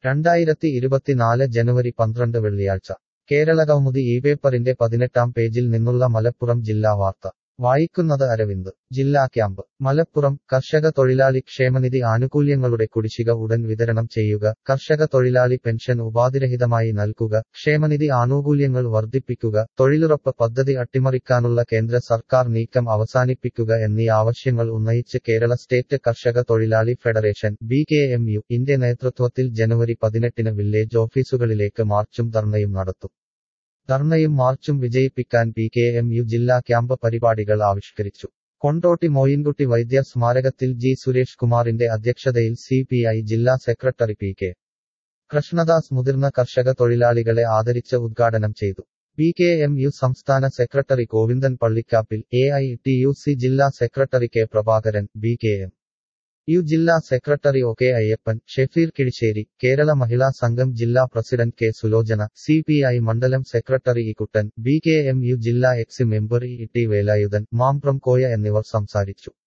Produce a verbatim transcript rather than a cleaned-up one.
രണ്ടായിരത്തി ഇരുപത്തിനാല് ജനുവരി പന്ത്രണ്ട് വെള്ളിയാഴ്ച കേരളകൗമുദി ഈ പേപ്പറിന്റെ പതിനെട്ടാം പേജിൽ നിന്നുള്ള മലപ്പുറം ജില്ലാ വാർത്ത വായിക്കുന്നത് അരവിന്ദ്. ജില്ലാ ക്യാമ്പ് മലപ്പുറം. കർഷക തൊഴിലാളി ക്ഷേമനിധി ആനുകൂല്യങ്ങളുടെ കുടിശ്ശിക ഉടൻ വിതരണം ചെയ്യുക, കർഷക തൊഴിലാളി പെൻഷൻ ഉപാധിരഹിതമായി നൽകുക, ക്ഷേമനിധി ആനുകൂല്യങ്ങൾ വർദ്ധിപ്പിക്കുക, തൊഴിലുറപ്പ് പദ്ധതി അട്ടിമറിക്കാനുള്ള കേന്ദ്ര സർക്കാർ നീക്കം അവസാനിപ്പിക്കുക എന്നീ ആവശ്യങ്ങൾ ഉന്നയിച്ച് കേരള സ്റ്റേറ്റ് കർഷക തൊഴിലാളി federation B K M U ഇന്റെ നേതൃത്വത്തിൽ ജനുവരി പതിനെട്ടിന് വില്ലേജ് ഓഫീസുകളിലേക്ക് മാർച്ചും ധർണയും നടത്തും. ധർണയും മാർച്ചും വിജയിപ്പിക്കാൻ ബി കെ എം യു ജില്ലാ ക്യാമ്പ് പരിപാടികൾ ആവിഷ്കരിച്ചു. കൊണ്ടോട്ടി മോയിൻകുട്ടി വൈദ്യ സ്മാരകത്തിൽ ജി സുരേഷ് കുമാറിന്റെ അധ്യക്ഷതയിൽ സി പി ഐ ജില്ലാ സെക്രട്ടറി പി കെ കൃഷ്ണദാസ് മുതിർന്ന കർഷക തൊഴിലാളികളെ ആദരിച്ച് ഉദ്ഘാടനം ചെയ്തു. ബി കെ എം യു സംസ്ഥാന secretary Govindan Pallikkappil, A I T U C ജില്ലാ secretary K Prabhakaran, B K M U ജില്ലാ secretary O K Ayyappan, Shefeer Kizhisseri, Kerala Mahila Sangham ജില്ലാ president K Sulochana, C P I മണ്ഡലം secretary E Kuttan, B K M U ജില്ലാ exec member E T Velayudhan, Mambram Koya എന്നിവർ സംസാരിച്ചു.